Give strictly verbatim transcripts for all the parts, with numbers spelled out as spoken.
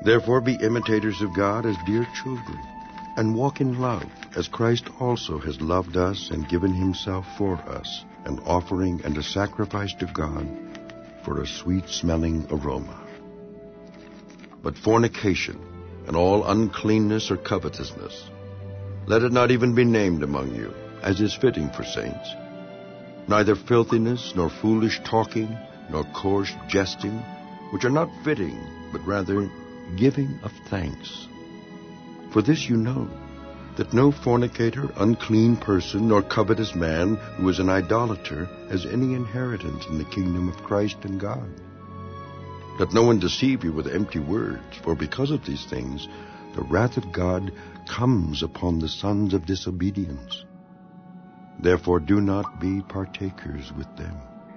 Therefore be imitators of God as dear children, and walk in love, as Christ also has loved us and given himself for us, an offering and a sacrifice to God for a sweet-smelling aroma. But fornication and all uncleanness or covetousness, let it not even be named among you, as is fitting for saints. Neither filthiness, nor foolish talking, nor coarse jesting, which are not fitting, but rather giving of thanks. For this you know, that no fornicator, unclean person, nor covetous man who is an idolater has any inheritance in the kingdom of Christ and God. Let no one deceive you with empty words, for because of these things the wrath of God comes upon the sons of disobedience. Therefore do not be partakers with them.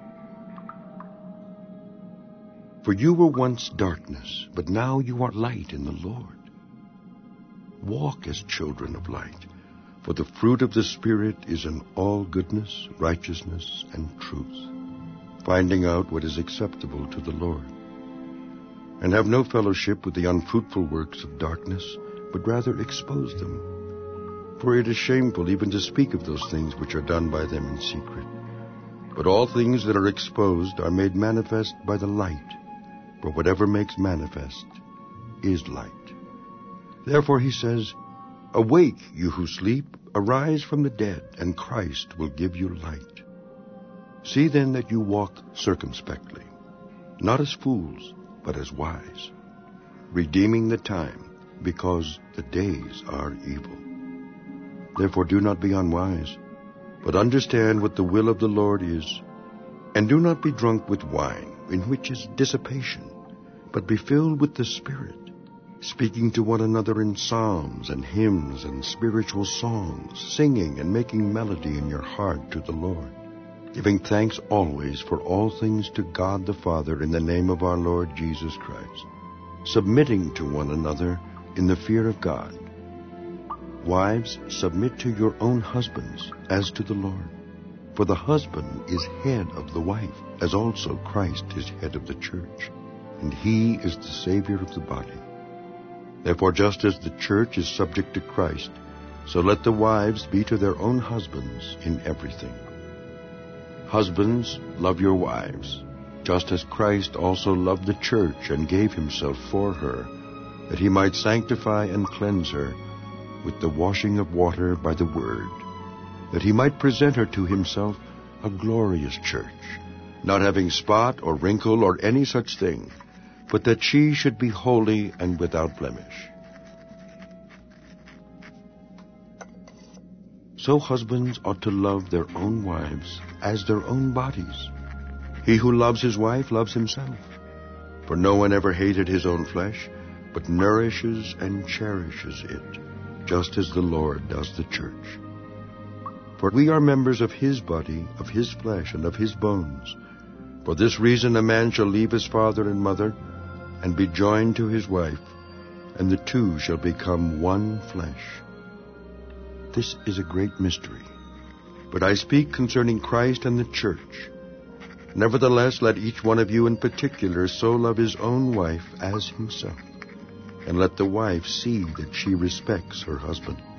For you were once darkness, but now you are light in the Lord. Walk as children of light, for the fruit of the Spirit is in all goodness, righteousness, and truth, finding out what is acceptable to the Lord. And have no fellowship with the unfruitful works of darkness, but rather expose them. For it is shameful even to speak of those things which are done by them in secret. But all things that are exposed are made manifest by the light, for whatever makes manifest is light. Therefore he says, Awake, you who sleep, arise from the dead, and Christ will give you light. See then that you walk circumspectly, not as fools, but as wise, redeeming the time, because the days are evil. Therefore do not be unwise, but understand what the will of the Lord is. And do not be drunk with wine, in which is dissipation, but be filled with the Spirit, speaking to one another in psalms and hymns and spiritual songs, singing and making melody in your heart to the Lord, giving thanks always for all things to God the Father in the name of our Lord Jesus Christ, submitting to one another in the fear of God. Wives, submit to your own husbands as to the Lord. For the husband is head of the wife, as also Christ is head of the church, and he is the Savior of the body. Therefore, just as the church is subject to Christ, so let the wives be to their own husbands in everything. Husbands, love your wives, just as Christ also loved the church and gave himself for her, that he might sanctify and cleanse her with the washing of water by the word, that he might present her to himself a glorious church, not having spot or wrinkle or any such thing, but that she should be holy and without blemish. So husbands ought to love their own wives as their own bodies. He who loves his wife loves himself. For no one ever hated his own flesh, but nourishes and cherishes it, just as the Lord does the church. For we are members of his body, of his flesh, and of his bones. For this reason a man shall leave his father and mother, and be joined to his wife, and the two shall become one flesh. This is a great mystery, but I speak concerning Christ and the church. Nevertheless, let each one of you in particular so love his own wife as himself, and let the wife see that she respects her husband.